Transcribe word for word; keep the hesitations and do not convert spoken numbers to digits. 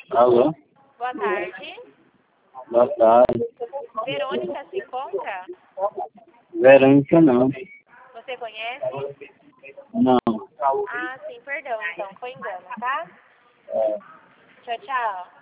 Alô? Boa tarde. Boa tarde. Verônica se encontra? Verônica não. Você conhece? Não. Ah, sim, perdão, então, foi engano, tá? É. Tchau, tchau.